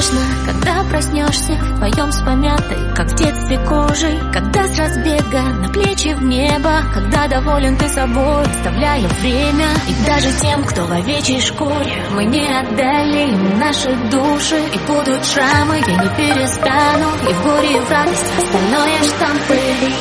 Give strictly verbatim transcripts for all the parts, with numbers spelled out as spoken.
сложно, когда проснешься вдвоем с помятой, как в детстве кожей, когда с разбега на плечи в небо, когда доволен ты собой, оставляя время. И даже тем, кто в овечьей шкуре, мы не отдали им наши души. И будут шрамы, я не перестану, и в горе, и в радость остальное штампы.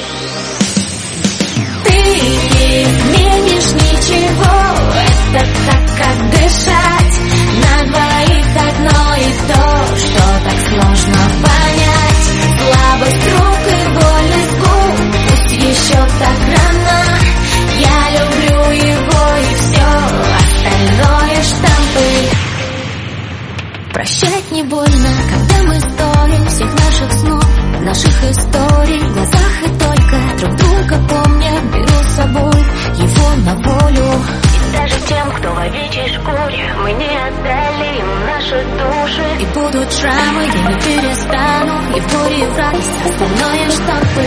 Ты не изменишь ничего, это так, как дышать. На двоих одно и то, что так сложно понять. Слабость рук и больность губ, пусть еще так рано. Я люблю его и все, остальное штампы. Прощать не больно, когда мы стоим всех наших снов, наших историй в глазах, и только друг друга помня, беру с собой его на волю. И даже тем, кто в овечьей шкуре, мы не отдали им наши души. И будут шрамы, я не перестану, и в горе, и в радость остальное штампы.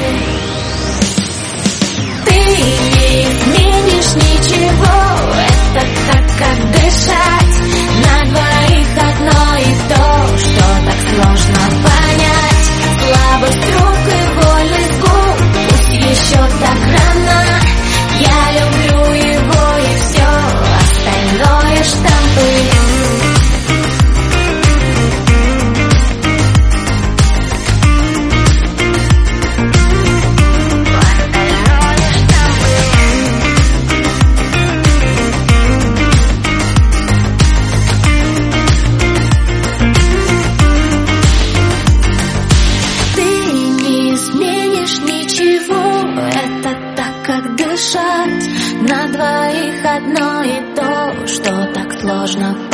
Ты не изменишь ничего, это так, как дышать. На двоих одно и то, что так сложно понять. Слабость рук и больность губ, пусть еще так рано. Я люблю его и все, остальное штампы. На двоих одно и то, что так сложно